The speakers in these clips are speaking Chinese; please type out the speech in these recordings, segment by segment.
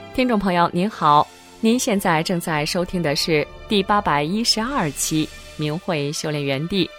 听众朋友您好，您现在正在收听的是第812期明慧修炼园地。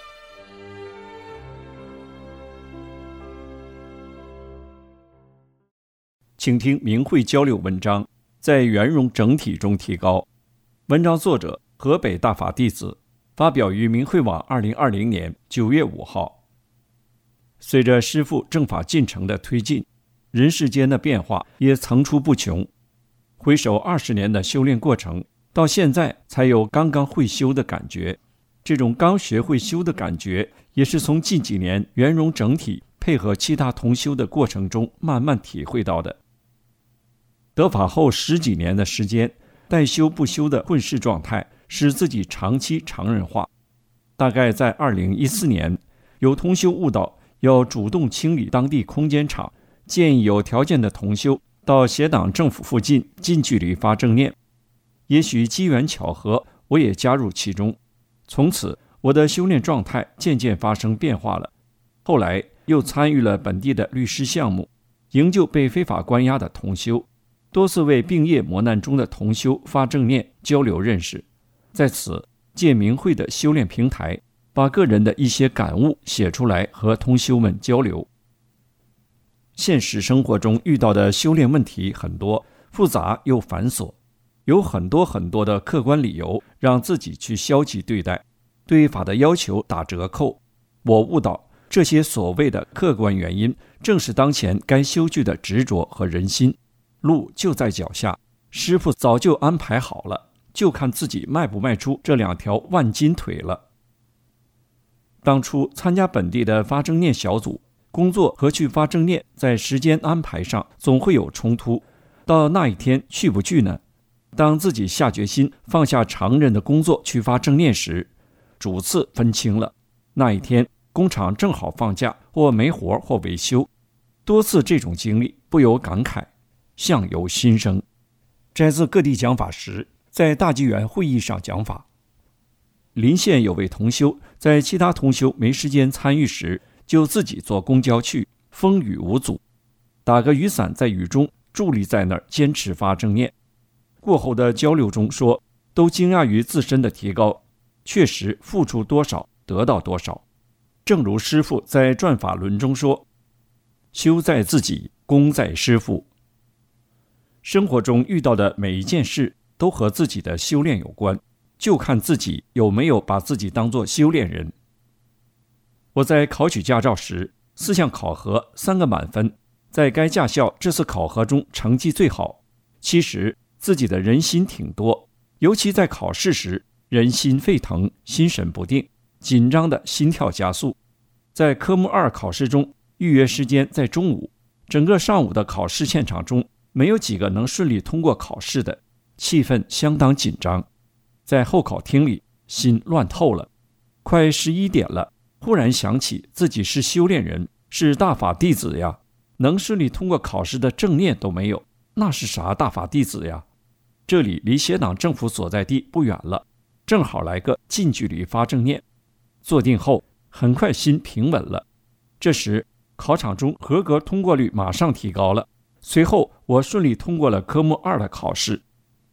请听明慧交流文章，在圆融整体中提高。文章作者河北大法弟子，发表于明慧网2020年9月5号。随着师父正法进程的推进，人世间的变化也层出不穷。回首20年的修炼过程，到现在才有刚刚会修的感觉。这种刚学会修的感觉，也是从近几年圆融整体配合其他同修的过程中慢慢体会到的。得法后10几年的时间，带修不修的混世状态使自己长期常人化。大概在2014年，有同修悟到要主动清理当地空间场，建议有条件的同修到协党政府附近近距离发正念。也许机缘巧合，我也加入其中。从此我的修炼状态渐渐发生变化了。后来又参与了本地的律师项目，营救被非法关押的同修，多次为病业磨难中的同修发正念交流认识。在此借明慧的修炼平台，把个人的一些感悟写出来和同修们交流。现实生活中遇到的修炼问题很多，复杂又繁琐，有很多的客观理由让自己去消极对待，对法的要求打折扣。我悟到这些所谓的客观原因，正是当前该修具的执着和人心。路就在脚下，师父早就安排好了，就看自己迈不迈出这2条万斤腿了。当初参加本地的发正念小组，工作和去发正念在时间安排上总会有冲突，到那一天去不去呢？当自己下决心放下常人的工作去发正念时，主次分清了，那一天工厂正好放假，或没活或维修。多次这种经历，不由感慨，相由心生。摘自各地讲法时，在大纪元会议上讲法。临县有位同修，在其他同修没时间参与时，就自己坐公交去，风雨无阻，打个雨伞在雨中伫立在那儿坚持发正念。过后的交流中说，都惊讶于自身的提高，确实付出多少得到多少。正如师父在转法轮中说，修在自己，功在师父。生活中遇到的每一件事都和自己的修炼有关，就看自己有没有把自己当作修炼人。我在考取驾照时，4项考核3个满分，在该驾校这次考核中成绩最好。其实自己的人心挺多，尤其在考试时，人心沸腾，心神不定，紧张的心跳加速。在科目2考试中，预约时间在中午，整个上午的考试现场中，没有几个能顺利通过考试的，气氛相当紧张。在候考厅里，心乱透了。快11点了，忽然想起自己是修炼人，是大法弟子呀，能顺利通过考试的正念都没有，那是啥大法弟子呀？这里离协党政府所在地不远了，正好来个近距离发正念。坐定后，很快心平稳了。这时考场中合格通过率马上提高了，随后我顺利通过了科目2的考试。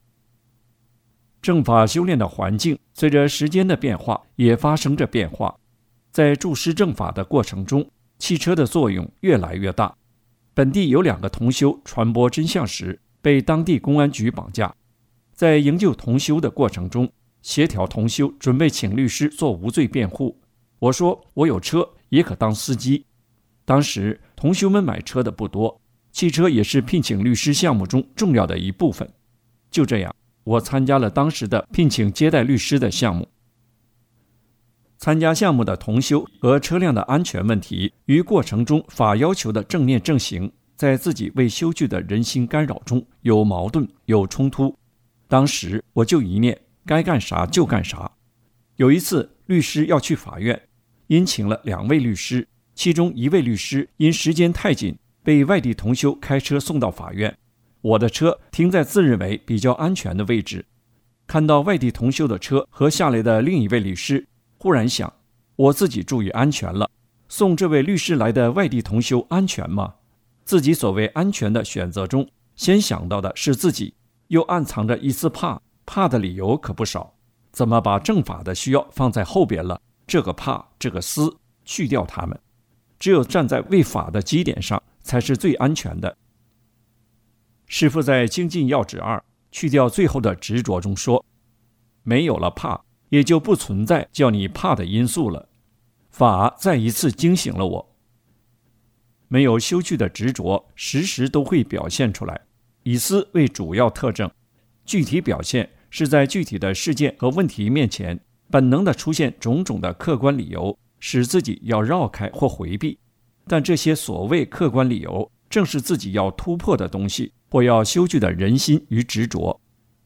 正法修炼的环境随着时间的变化也发生着变化。在注师正法的过程中，汽车的作用越来越大。本地有2个同修传播真相时被当地公安局绑架，在营救同修的过程中，协调同修准备请律师做无罪辩护。我说我有车，也可当司机。当时同修们买车的不多，汽车也是聘请律师项目中重要的一部分。就这样，我参加了当时的聘请接待律师的项目。参加项目的同修和车辆的安全问题与过程中法要求的正念正行，在自己未修具的人心干扰中有矛盾有冲突。当时我就一念，该干啥就干啥。有一次律师要去法院，因请了2位律师，其中1位律师因时间太紧，被外地同修开车送到法院。我的车停在自认为比较安全的位置，看到外地同修的车和下来的另1位律师，忽然想，我自己注意安全了，送这位律师来的外地同修安全吗？自己所谓安全的选择中， 先想到的是自己，又暗藏着一丝怕，怕的理由可不少。怎么把正法的需要放在后边了？这个怕，这个思，去掉它们。只有站在为法的基点上，才是最安全的。师父在精进要旨2去掉最后的执着中说，没有了怕，也就不存在叫你怕的因素了。法再一次惊醒了我。没有修去的执着，时时都会表现出来，以思为主要特征，具体表现是在具体的事件和问题面前，本能地出现种种的客观理由，使自己要绕开或回避。但这些所谓客观理由，正是自己要突破的东西，或要修去的人心与执着。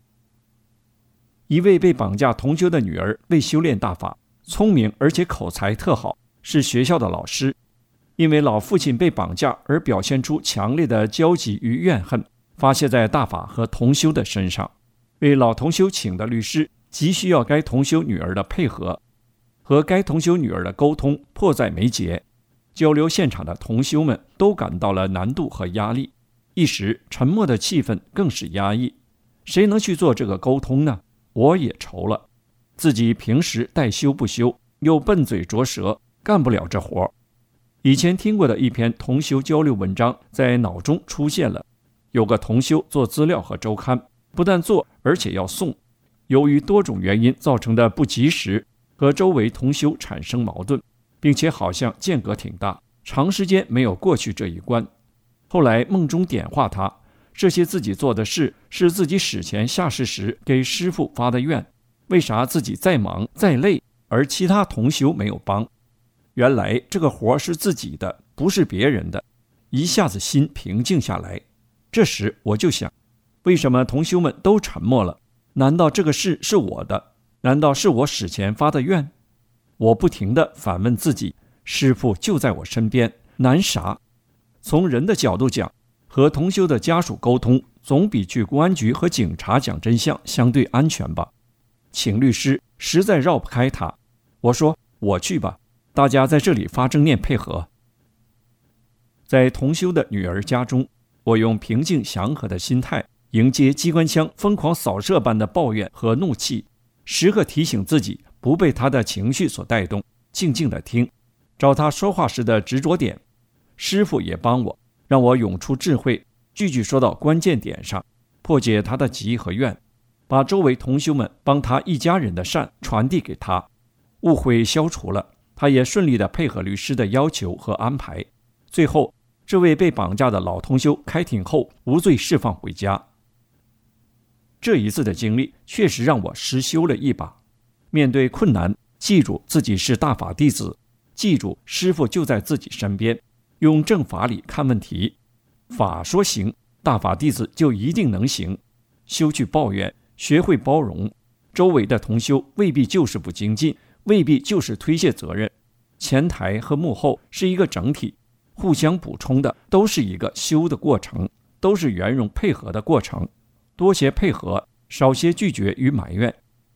一位被绑架同修的女儿为修炼大法，聪明而且口才特好，是学校的老师。因为老父亲被绑架而表现出强烈的焦急与怨恨，发泄在大法和同修的身上。为老同修请的律师急需要该同修女儿的配合，和该同修女儿的沟通迫在眉睫。交流现场的同修们都感到了难度和压力，一时沉默的气氛更是压抑。谁能去做这个沟通呢？我也愁了，自己平时带修不修，又笨嘴拙舌，干不了这活。以前听过的一篇同修交流文章在脑中出现了。有个同修做资料和周刊，不但做，而且要送。由于多种原因造成的不及时，和周围同修产生矛盾，并且好像间隔挺大，长时间没有过去这一关。后来梦中点化他，这些自己做的事是自己史前下世时给师父发的愿，为啥自己再忙再累，而其他同修没有帮？原来这个活是自己的，不是别人的。一下子心平静下来。这时我就想，为什么同修们都沉默了？难道这个事是我的？难道是我史前发的愿？我不停地反问自己，师父就在我身边，难啥？从人的角度讲，和同修的家属沟通总比去公安局和警察讲真相相对安全吧。请律师实在绕不开他，我说我去吧，大家在这里发正念配合。在同修的女儿家中，我用平静祥和的心态迎接机关枪疯狂扫射般的抱怨和怒气，时刻提醒自己不被他的情绪所带动，静静地听，找他说话时的执着点。师父也帮我，让我涌出智慧，句句说到关键点上，破解他的急和怨，把周围同修们帮他一家人的善传递给他，误会消除了，他也顺利地配合律师的要求和安排。最后，这位被绑架的老同修开庭后无罪释放回家。这一次的经历确实让我实修了一把。面对困难，记住自己是大法弟子，记住师父就在自己身边，用正法理看问题。法说行，大法弟子就一定能行。休去抱怨，学会包容。周围的同修未必就是不精进，未必就是推卸责任。前台和幕后是一个整体，互相补充的，都是一个修的过程，都是圆融配合的过程。多些配合，少些拒绝与埋怨。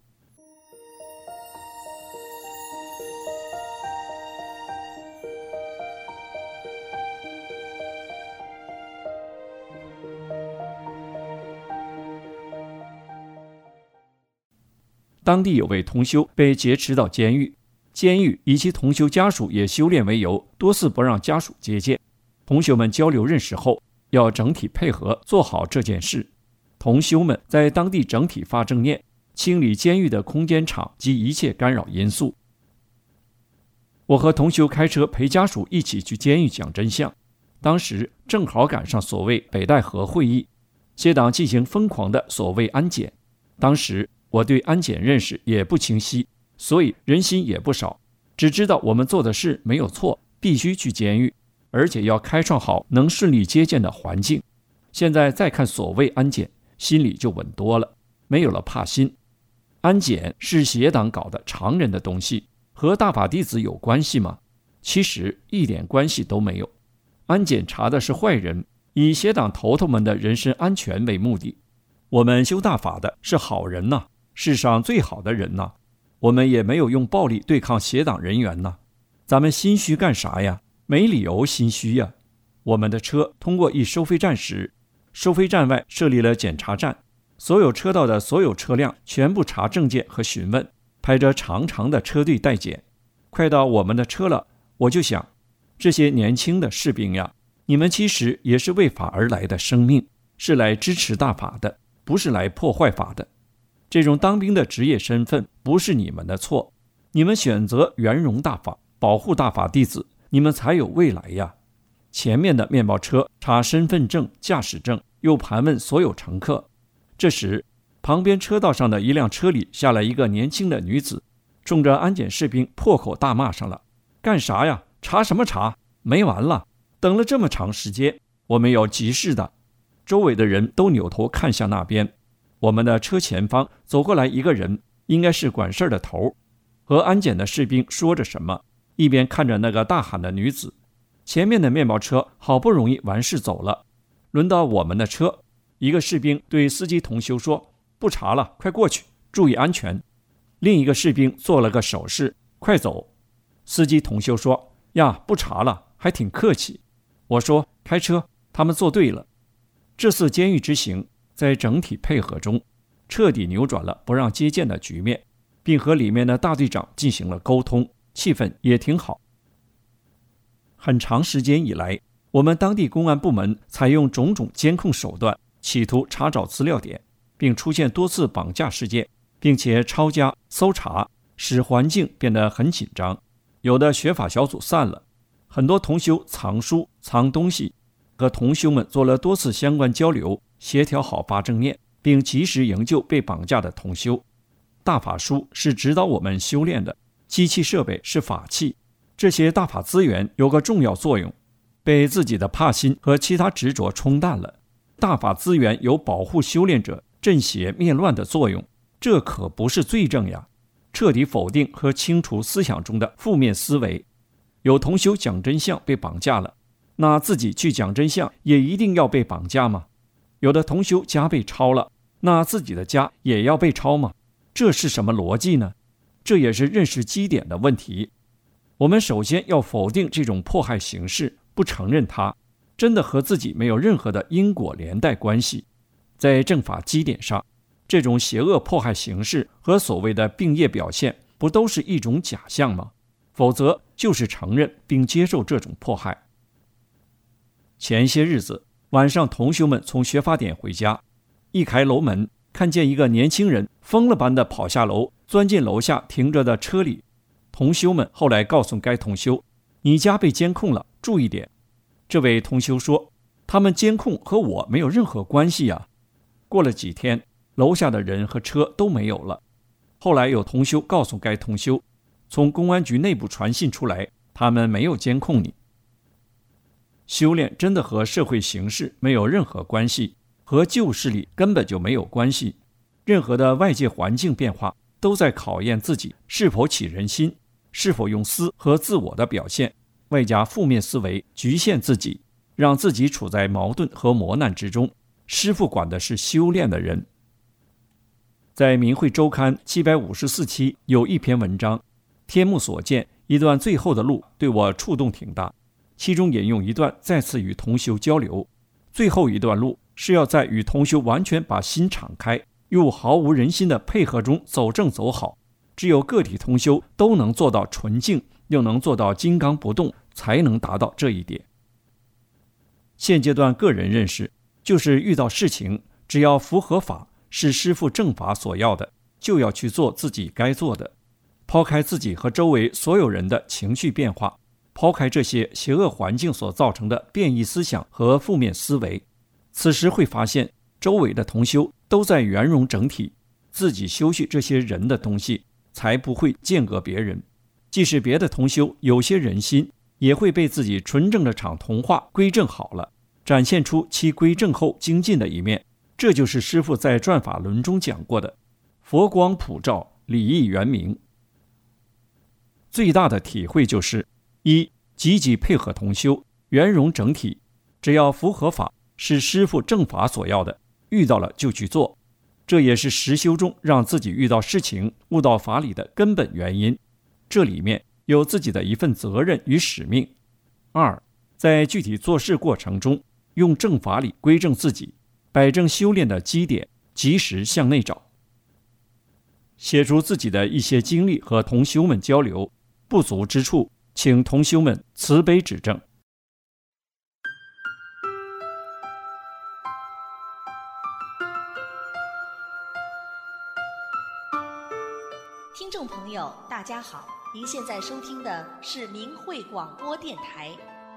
当地有位同修被劫持到监狱，监狱以其同修家属也修炼为由，多次不让家属接见。同修们交流认识后，要整体配合做好这件事。同修们在当地整体发正念，清理监狱的空间场及一切干扰因素。我和同修开车陪家属一起去监狱讲真相，当时正好赶上所谓北戴河会议，邪党进行疯狂的所谓安检。当时我对安检认识也不清晰，所以人心也不少，只知道我们做的事没有错，必须去监狱，而且要开创好能顺利接见的环境。现在再看所谓安检，心里就稳多了，没有了怕心。安检是邪党搞的常人的东西，和大法弟子有关系吗？其实一点关系都没有。安检查的是坏人，以邪党头头们的人身安全为目的。我们修大法的是好人呐，世上最好的人呐，我们也没有用暴力对抗邪党人员呐。咱们心虚干啥呀？没理由心虚呀。我们的车通过一收费站时， 收费站外设立了检查站，所有车道的所有车辆全部查证件和询问，排着长长的车队待检。快到我们的车了，我就想，这些年轻的士兵呀，你们其实也是为法而来的生命，是来支持大法的，不是来破坏法的。这种当兵的职业身份不是你们的错，你们选择圆融大法，保护大法弟子，你们才有未来呀。前面的面包车查身份证、驾驶证，又盘问所有乘客。这时，旁边车道上的一辆车里下来一个年轻的女子，冲着安检士兵破口大骂上了：干啥呀？查什么查？没完了！等了这么长时间，我们有急事的。周围的人都扭头看向那边，我们的车前方走过来一个人，应该是管事的头，和安检的士兵说着什么，一边看着那个大喊的女子。前面的面包车好不容易完事走了，轮到我们的车，一个士兵对司机同修说：不查了，快过去，注意安全。另一个士兵做了个手势，快走。司机同修说：呀，不查了，还挺客气。我说：开车，他们做对了。这次监狱之行在整体配合中，彻底扭转了不让接见的局面，并和里面的大队长进行了沟通，气氛也挺好。很长时间以来，我们当地公安部门采用种种监控手段，企图查找资料点，并出现多次绑架事件，并且抄家搜查，使环境变得很紧张。有的学法小组散了，很多同修藏书藏东西，和同修们做了多次相关交流，协调好发正念，并及时营救被绑架的同修。大法书是指导我们修炼的，机器设备是法器，这些大法资源有个重要作用，被自己的怕心和其他执着冲淡了。大法资源有保护修炼者、镇邪灭乱的作用，这可不是罪证呀！彻底否定和清除思想中的负面思维。有同修讲真相被绑架了，那自己去讲真相也一定要被绑架吗？有的同修家被抄了，那自己的家也要被抄吗？这是什么逻辑呢？这也是认识基点的问题。我们首先要否定这种迫害形式，不承认它，真的和自己没有任何的因果连带关系。在正法基点上，这种邪恶迫害形式和所谓的病业表现，不都是一种假象吗？否则就是承认并接受这种迫害。前些日子晚上，同修们从学法点回家，一开楼门，看见一个年轻人疯了般的跑下楼，钻进楼下停着的车里。同修们后来告诉该同修：你家被监控了，注意点。这位同修说：他们监控和我没有任何关系呀。过了几天，楼下的人和车都没有了。后来有同修告诉该同修，从公安局内部传信出来，他们没有监控你。修炼真的和社会形势没有任何关系，和旧势力根本就没有关系。任何的外界环境变化都在考验自己是否起人心，是否用私和自我的表现外加负面思维局限自己，让自己处在矛盾和磨难之中。师父管的是修炼的人。在明慧周刊754期有一篇文章，天目所见一段最后的路，对我触动挺大。其中引用一段再次与同修交流，最后一段路是要在与同修完全把心敞开，又毫无人心的配合中走正走好。只有个体同修都能做到纯净，又能做到金刚不动，才能达到这一点。现阶段个人认识就是遇到事情，只要符合法，是师父正法所要的，就要去做自己该做的，抛开自己和周围所有人的情绪变化，抛开这些邪恶环境所造成的变异思想和负面思维。此时会发现周围的同修都在圆融整体，自己修续这些人的东西，才不会间隔别人。即使别的同修有些人心，也会被自己纯正的场同化归正好了，展现出其归正后精进的一面。这就是师父在转法轮中讲过的佛光普照，理义圆明。最大的体会就是一，积极配合同修，圆融整体，只要符合法，是师父正法所要的，遇到了就去做。这也是实修中让自己遇到事情悟到法理的根本原因，这里面有自己的一份责任与使命。二，在具体做事过程中，用正法理归正自己， 摆正修炼的基点，及时向内找。写出自己的一些经历和同修们交流，不足之处，请同修们慈悲指正。 听众朋友，大家好，您现在收听的是明慧广播电台。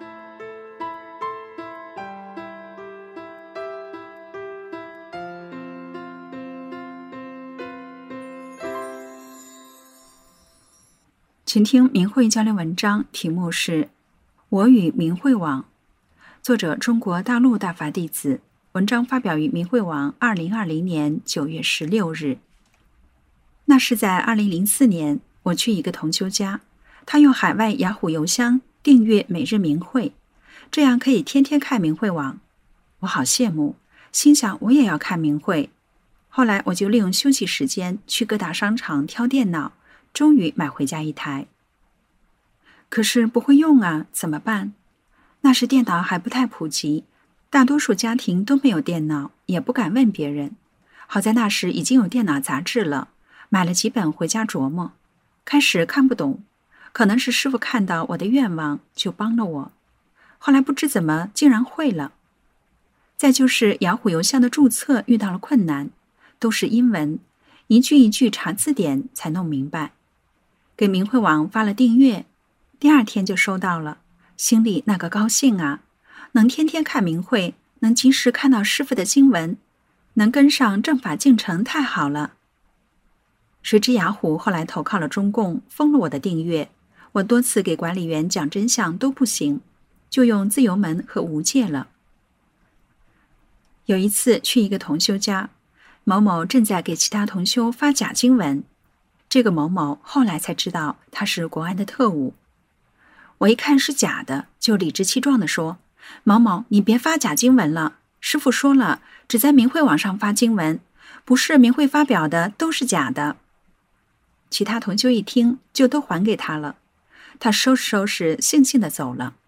请听明慧交流文章，题目是《我与明慧网》，作者中国大陆大法弟子，文章发表于明慧网2020年9月16日。那是在2004年，我去一个同修家，他用海外雅虎邮箱订阅每日明慧，这样可以天天看明慧网。我好羡慕，心想我也要看明慧。后来我就利用休息时间去各大商场挑电脑，终于买回家一台。可是不会用啊，怎么办？那时电脑还不太普及，大多数家庭都没有电脑，也不敢问别人。好在那时已经有电脑杂志了，买了几本回家琢磨。开始看不懂，可能是师父看到我的愿望就帮了我。后来不知怎么竟然会了。再就是雅虎邮箱的注册遇到了困难，都是英文，一句一句查字典才弄明白。给明慧网发了订阅，第2天就收到了，心里那个高兴啊！能天天看明慧，能及时看到师父的经文，能跟上正法进程，太好了。谁知雅虎后来投靠了中共，封了我的订阅，我多次给管理员讲真相都不行，就用自由门和无界了。有一次去一个同修家，某某正在给其他同修发假经文，这个某某后来才知道他是国安的特务。我一看是假的，就理直气壮地说：某某，你别发假经文了，师父说了，只在明慧网上发经文，不是明慧发表的都是假的。其他同修一听就都还给他了，他收拾收拾，悻悻地走了。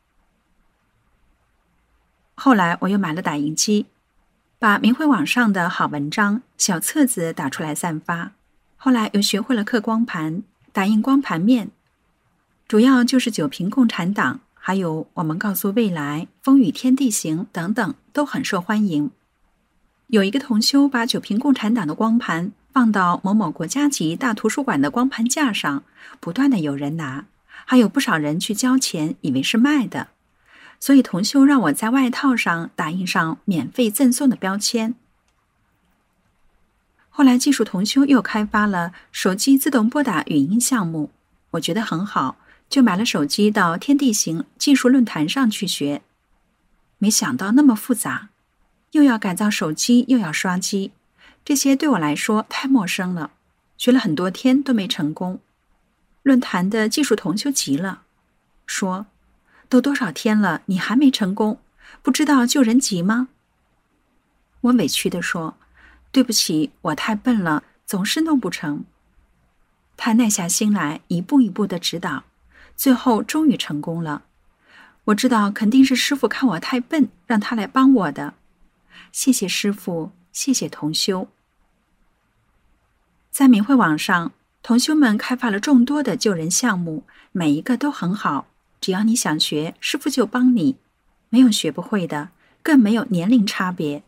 后来我又买了打印机，把明慧网上的好文章、小册子打出来散发。后来又学会了刻光盘，打印光盘面，主要就是九评共产党，还有我们告诉未来、风雨天地行等等，都很受欢迎。有一个同修把九评共产党的光盘放到某某国家级大图书馆的光盘架上，不断的有人拿，还有不少人去交钱，以为是卖的。所以同修让我在外套上打印上免费赠送的标签。后来技术同修又开发了手机自动拨打语音项目，我觉得很好，就买了手机到天地行技术论坛上去学。没想到那么复杂，又要改造手机，又要刷机，这些对我来说太陌生了，学了很多天都没成功。论坛的技术同修急了，说：都多少天了，你还没成功，不知道救人急吗？我委屈地说：对不起，我太笨了，总是弄不成。他耐下心来，一步一步地指导，最后终于成功了。我知道肯定是师父看我太笨，让他来帮我的。谢谢师父，谢谢同修。在明慧网上，同修们开发了众多的救人项目，每一个都很好，只要你想学，师父就帮你，没有学不会的，更没有年龄差别。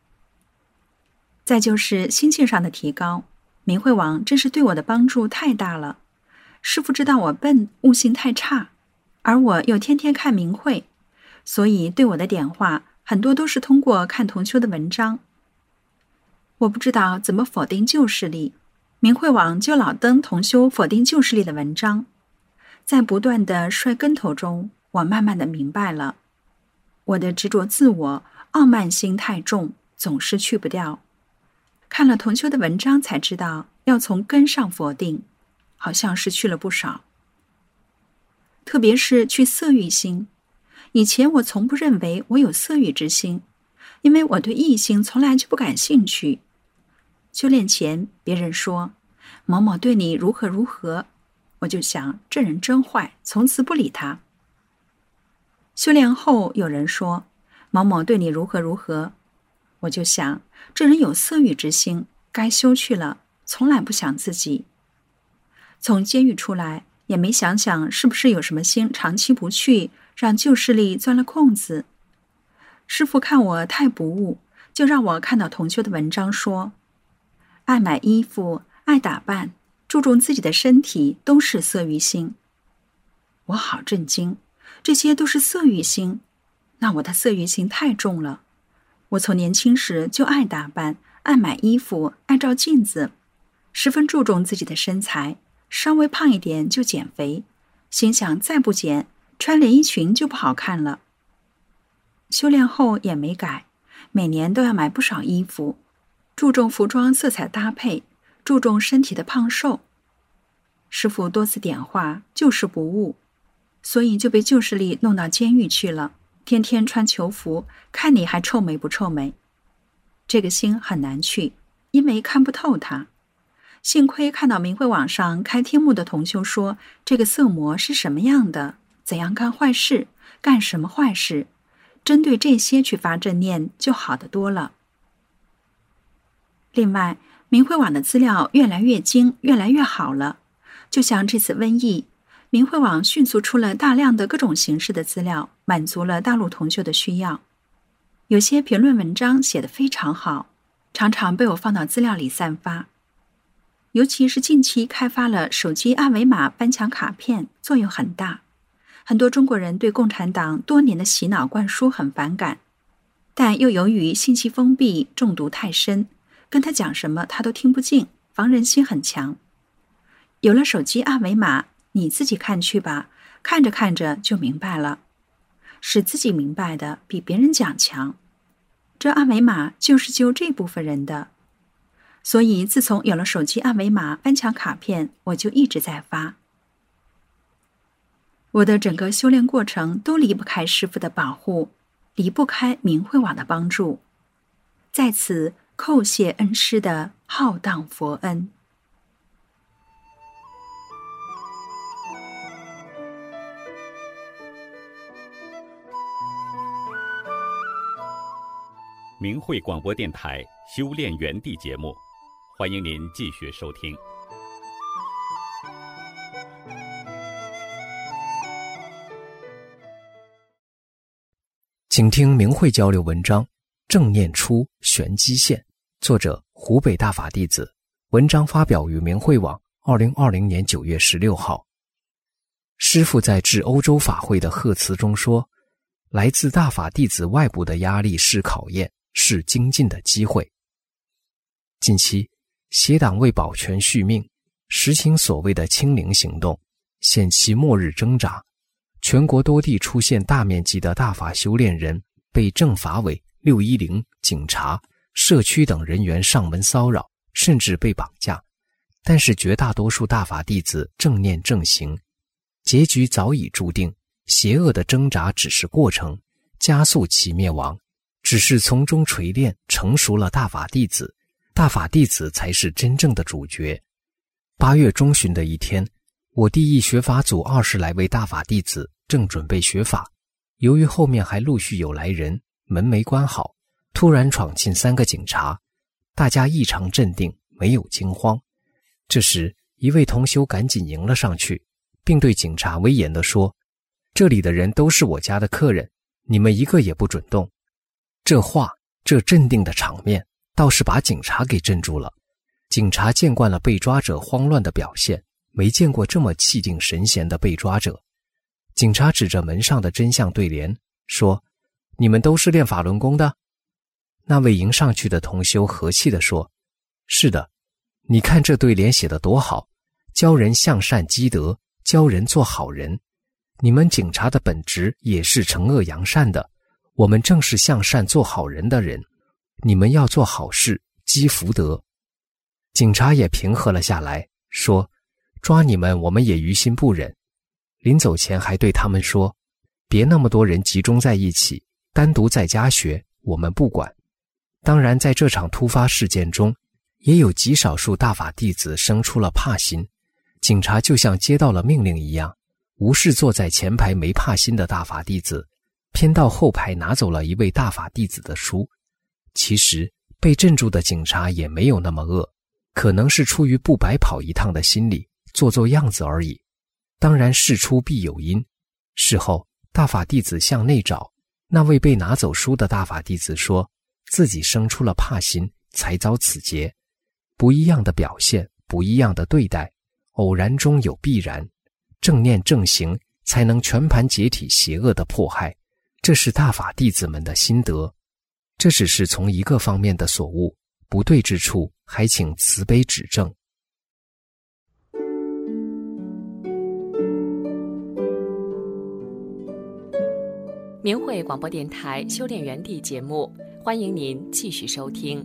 再就是心性上的提高，明慧网真是对我的帮助太大了。师父知道我笨，悟性太差，而我又天天看明慧，所以对我的点化很多都是通过看同修的文章。我不知道怎么否定旧势力，明慧网就老登同修否定旧势力的文章。在不断的摔跟头中，我慢慢的明白了，我的执着自我、傲慢心太重，总是去不掉。看了同修的文章才知道，要从根上否定，好像是去了不少。特别是去色欲心，以前我从不认为我有色欲之心，因为我对异性从来就不感兴趣。修炼前，别人说某某对你如何如何，我就想这人真坏，从此不理他。修炼后，有人说某某对你如何如何， 我就想，这人有色欲之心，该休去了，从来不想自己。从监狱出来，也没想想是不是有什么心长期不去，让旧势力钻了空子。师父看我太不悟，就让我看到同修的文章说，爱买衣服，爱打扮，注重自己的身体，都是色欲心。我好震惊，这些都是色欲心，那我的色欲心太重了。我从年轻时就爱打扮，爱买衣服，爱照镜子，十分注重自己的身材，稍微胖一点就减肥，心想再不减，穿连衣裙就不好看了。修炼后也没改，每年都要买不少衣服，注重服装色彩搭配，注重身体的胖瘦。师父多次点化，就是不悟，所以就被旧势力弄到监狱去了，天天穿囚服，看你还臭美不臭美。这个心很难去，因为看不透它。幸亏看到明慧网上开天目的同修说，这个色魔是什么样的，怎样干坏事，干什么坏事，针对这些去发正念，就好得多了。另外，明慧网的资料越来越精，越来越好了。就像这次瘟疫，明慧网迅速出了大量的各种形式的资料，满足了大陆同修的需要。有些评论文章写得非常好，常常被我放到资料里散发。尤其是近期开发了手机二维码翻墙卡片，作用很大。很多中国人对共产党多年的洗脑灌输很反感，但又由于信息封闭，中毒太深，跟他讲什么他都听不进，防人心很强。有了手机二维码，你自己看去吧，看着看着就明白了，使自己明白的比别人讲强。这二维码就是救这部分人的。所以自从有了手机二维码翻墙卡片，我就一直在发。我的整个修炼过程都离不开师父的保护，离不开明慧网的帮助，在此叩谢恩师的浩荡佛恩。 明慧广播电台修炼园地节目，欢迎您继续收听。 请听明慧交流文章《正念出玄机现》，作者湖北大法弟子，文章发表于明慧网2020年9月16号。师父在致欧洲法会的贺词中说，来自大法弟子外部的压力是考验，是精进的机会。近期，协党为保全续命，实行所谓的清零行动，现其末日挣扎。全国多地出现大面积的大法修炼人被政法委、610、警察、社区等人员上门骚扰，甚至被绑架。但是绝大多数大法弟子正念正行，结局早已注定，邪恶的挣扎只是过程，加速其灭亡。只是从中锤炼成熟了大法弟子，大法弟子才是真正的主角。8月中旬的一天，我地一学法组20来位大法弟子正准备学法，由于后面还陆续有来人，门没关好，突然闯进3个警察，大家异常镇定，没有惊慌。这时，一位同修赶紧迎了上去，并对警察威严地说：“这里的人都是我家的客人，你们一个也不准动。”这话，这镇定的场面，倒是把警察给镇住了。警察见惯了被抓者慌乱的表现，没见过这么气定神闲的被抓者。警察指着门上的真相对联说：“你们都是练法轮功的？”那位迎上去的同修和气地说：“是的，你看这对联写得多好，教人向善积德，教人做好人。你们警察的本质也是惩恶扬善的，我们正是向善做好人的人，你们要做好事，积福德。”警察也平和了下来，说：“抓你们我们也于心不忍。”临走前还对他们说：“别那么多人集中在一起，单独在家学，我们不管。”当然在这场突发事件中，也有极少数大法弟子生出了怕心，警察就像接到了命令一样，无视坐在前排没怕心的大法弟子，偏到后排拿走了一位大法弟子的书。 其实被镇住的警察也没有那么恶，可能是出于不白跑一趟的心理，做做样子而已。当然事出必有因。事后大法弟子向内找，那位被拿走书的大法弟子说自己生出了怕心，才遭此劫。不一样的表现，不一样的对待，偶然中有必然，正念正行才能全盘解体邪恶的迫害。这是大法弟子们的心得，这只是从一个方面的所悟，不对之处还请慈悲指正。 明慧广播电台修炼园地节目，欢迎您继续收听。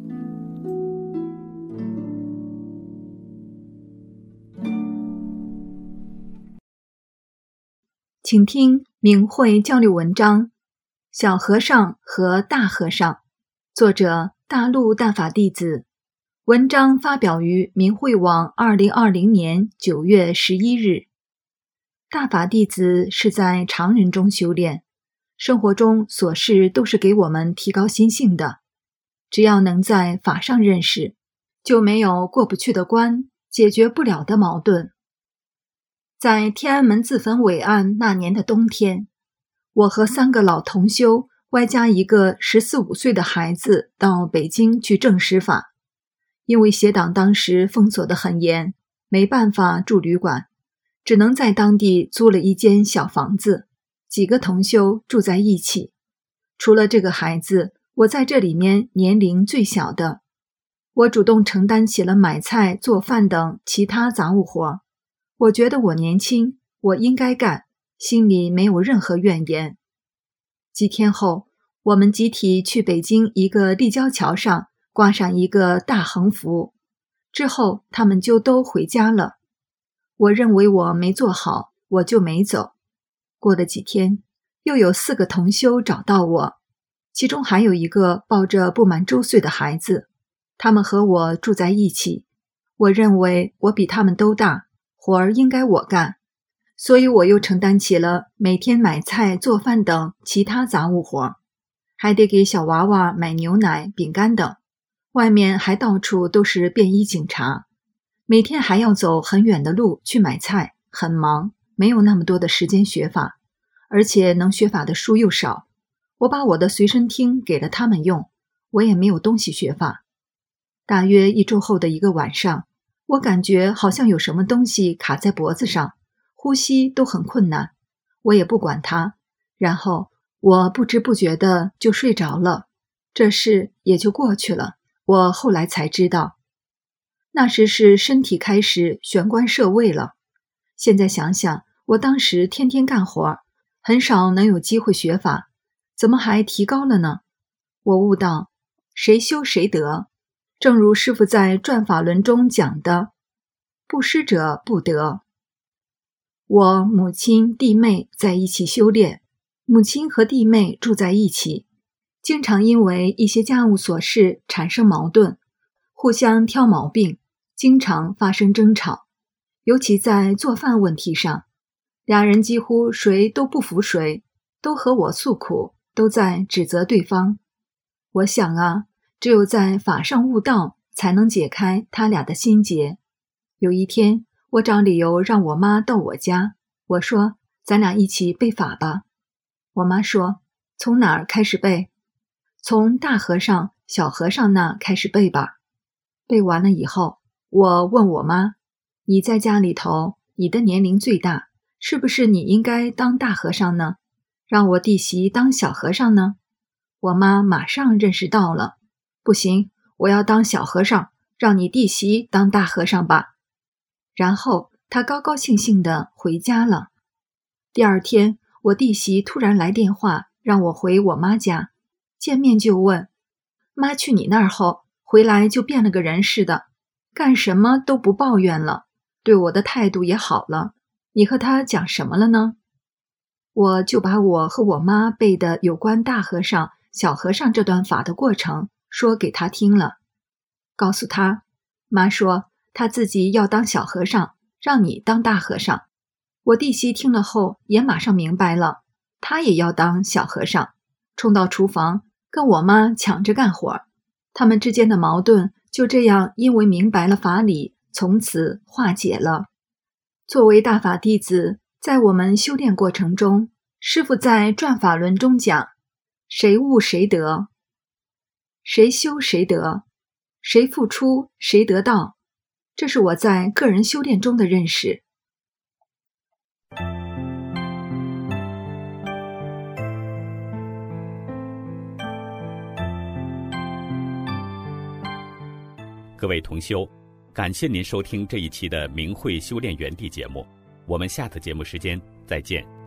请听明慧交流文章《小和尚和大和尚》，作者大陆大法弟子，文章发表于明慧网2020年9月11日。大法弟子是在常人中修炼，生活中琐事都是给我们提高心性的，只要能在法上认识，就没有过不去的关，解决不了的矛盾。在天安门自焚伟案那年的冬天，我和3个老同修外加一个14、15岁的孩子到北京去证实法。因为邪党当时封锁得很严，没办法住旅馆，只能在当地租了一间小房子，几个同修住在一起。除了这个孩子，我在这里面年龄最小的。我主动承担起了买菜、做饭等其他杂物活。我觉得我年轻，我应该干，心里没有任何怨言。几天后，我们集体去北京一个立交桥上挂上一个大横幅，之后他们就都回家了。我认为我没做好，我就没走。过了几天，又有4个同修找到我，其中还有一个抱着不满周岁的孩子，他们和我住在一起。我认为我比他们都大，活儿应该我干，所以我又承担起了每天买菜、做饭等其他杂物活，还得给小娃娃买牛奶、饼干等。外面还到处都是便衣警察，每天还要走很远的路去买菜，很忙，没有那么多的时间学法，而且能学法的书又少。我把我的随身听给了他们用，我也没有东西学法。大约1周后的一个晚上，我感觉好像有什么东西卡在脖子上，呼吸都很困难，我也不管它，然后我不知不觉的就睡着了，这事也就过去了。我后来才知道，那时是身体开始玄关设位了。现在想想，我当时天天干活，很少能有机会学法，怎么还提高了呢？我悟道，谁修谁得。正如师父在转法轮中讲的，不施者不得。我母亲弟妹在一起修炼，母亲和弟妹住在一起，经常因为一些家务琐事产生矛盾，互相挑毛病，经常发生争吵。尤其在做饭问题上，俩人几乎谁都不服谁，都和我诉苦，都在指责对方。我想啊，只有在法上悟道，才能解开他俩的心结。有一天，我找理由让我妈到我家，我说咱俩一起背法吧。我妈说，从哪儿开始背？从大和尚、小和尚那开始背吧。背完了以后，我问我妈，你在家里头，你的年龄最大，是不是你应该当大和尚呢？让我弟媳当小和尚呢？我妈马上认识到了，不行，我要当小和尚，让你弟媳当大和尚吧。然后她高高兴兴地回家了。第二天，我弟媳突然来电话，让我回我妈家，见面就问，妈去你那儿后，回来就变了个人似的，干什么都不抱怨了，对我的态度也好了，你和她讲什么了呢？我就把我和我妈背的有关大和尚、小和尚这段法的过程说给她听了，告诉她，妈说她自己要当小和尚，让你当大和尚。我弟媳听了后也马上明白了，她也要当小和尚，冲到厨房跟我妈抢着干活， 他们之间的矛盾就这样因为明白了法理，从此化解了。作为大法弟子，在我们修炼过程中，师父在转法轮中讲，谁悟谁得，谁修谁得，谁付出谁得到，这是我在个人修炼中的认识。 各位同修，感谢您收听这一期的明慧修炼园地节目，我们下次节目时间再见。